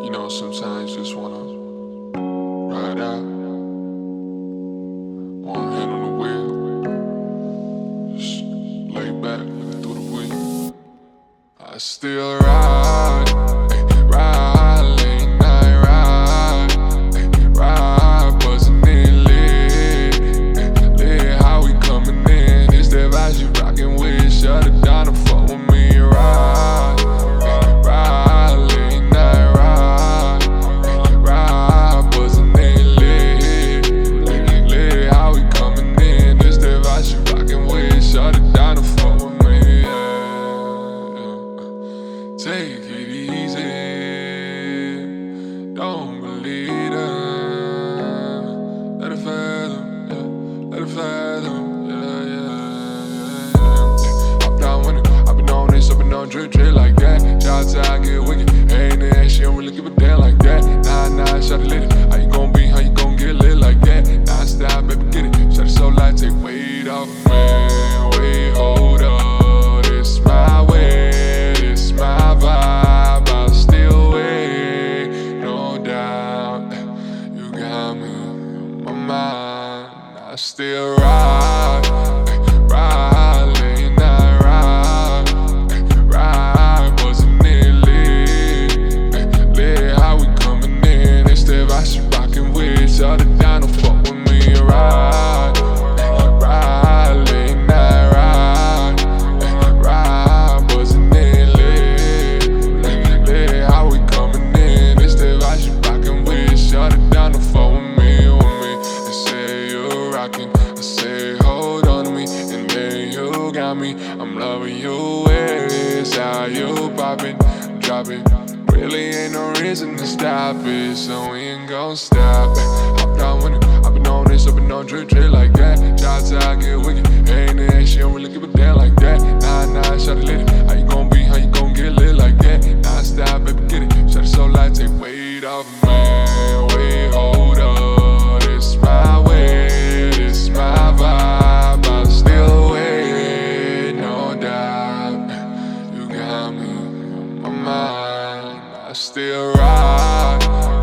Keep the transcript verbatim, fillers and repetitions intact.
You know, sometimes you just wanna ride out, one hand on the wheel, just lay back, looking through the window. I still ride, ay, ride, late night ride, ay, ride, buzzing in lit, ay, lit, how we coming in? It's that vibes you rockin' with, shut it down and fuck with me, ride, ay, ride, late night ride, ay, ride, buzzing in lit, lit, lit, how we coming in? It's that vibes you rockin' with, shut it down and fuck with me, yeah, yeah. Take it easy, don't believe them. Let it fathom, yeah, let it fathom, yeah, yeah, yeah, yeah. Up down winning, I've been on this, I've been on drip, drip like that. Shots out, get wicked, ain't that she don't really give a damn like that. Nah, nah, shot it lit, how you gon' be, how you gon' get lit like that? Nah, stop, baby, get it, shot it so light, take weight off of me. Wait, hold up, this my way. My vibe, I'll still wait, no doubt. You got me on my mind, I still ride, ride, late night ride, ride, buzzing in lit, lit, how we coming in? It's that vibe she rockin' with, shut it down, don't fuck with me, ride, ride, late night ride, ride, buzzing in. Shut it down and fuck with me, with me. They say you're rockin', I say hold on to me, and then you got me. I'm loving you, where is how you poppin', drop it. Really ain't no reason to stop it, so we ain't gon' stop it. Hop down winning, I've been on this, I've been on drip, drip like that. Shots out, get wicked, ain't that she don't really give a damn like that. Nah, nah, shot it lit, how you gon' be, how you gon' get lit like that? Nah, stop, baby, get it, shot it so light, take weight off of me. Wait, hold up, this my way, this my vibe, I'll still wait, no doubt. You got me on my mind, I still ride.